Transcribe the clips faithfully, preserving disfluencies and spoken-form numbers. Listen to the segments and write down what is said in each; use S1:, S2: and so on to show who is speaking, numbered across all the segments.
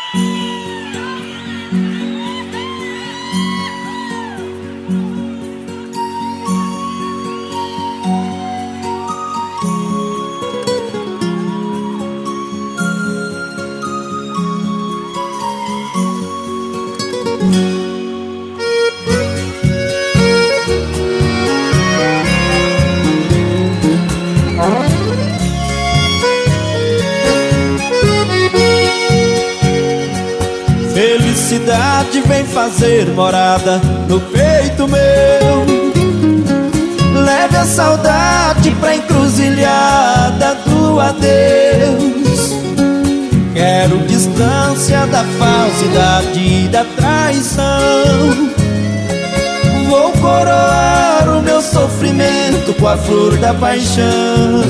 S1: Felicidade vem fazer morada no peito meu. Leve a saudade pra encruzilhada do adeus. Quero distância da falsidade e da traição. Vou coroar o meu sofrimento com a flor da paixão.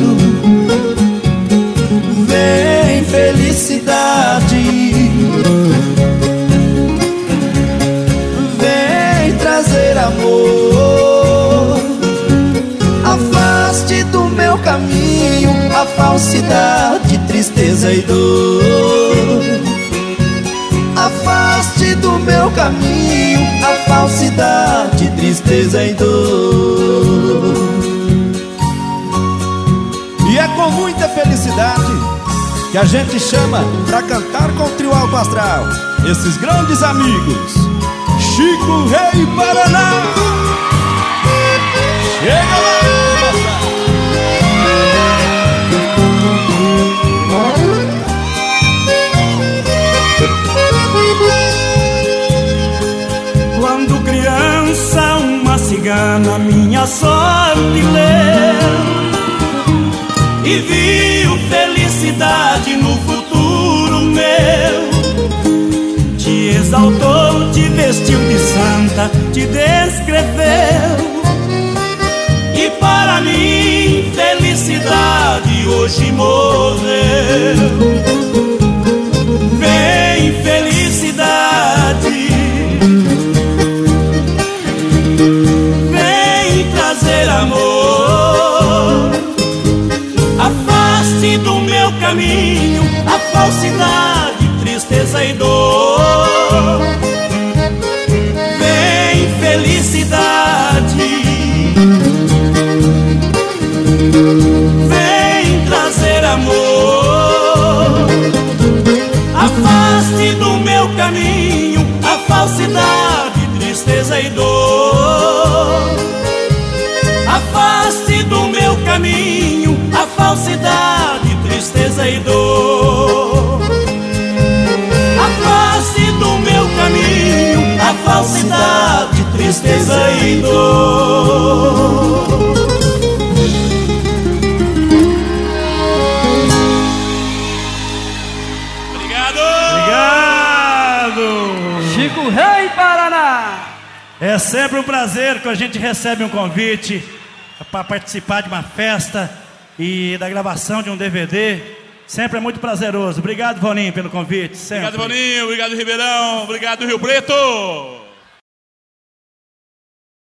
S1: Vem, felicidade, vem trazer amor. Afaste do meu caminho a falsidade, tristeza e dor. Afaste do meu caminho a falsidade, tristeza e dor.
S2: E é com muita felicidade que a gente chama pra cantar com o trio Alto Astral esses grandes amigos, Chico Rei Paraná. Chega lá,
S3: quando criança uma cigana minha sorte leu e viu felicidade no futuro meu. Te exaltou, te vestiu de santa, te descreveu. E para mim felicidade hoje morreu. Vem, felicidade, vem trazer amor. Afaste do meu caminho a falsidade, tristeza e dor. Vem, felicidade, vem trazer amor. Afaste do meu caminho a falsidade, tristeza e dor. Afaste do meu caminho a falsidade, tristeza e dor. Afaste do meu caminho a falsidade, tristeza e dor.
S4: Obrigado!
S3: Obrigado!
S5: Chico Rei Paraná!
S3: É sempre um prazer quando a gente recebe um convite para participar de uma festa e da gravação de um D V D. Sempre é muito prazeroso. Obrigado, Voninho, pelo convite. Sempre.
S4: Obrigado, Boninho. Obrigado, Ribeirão. Obrigado, Rio Preto.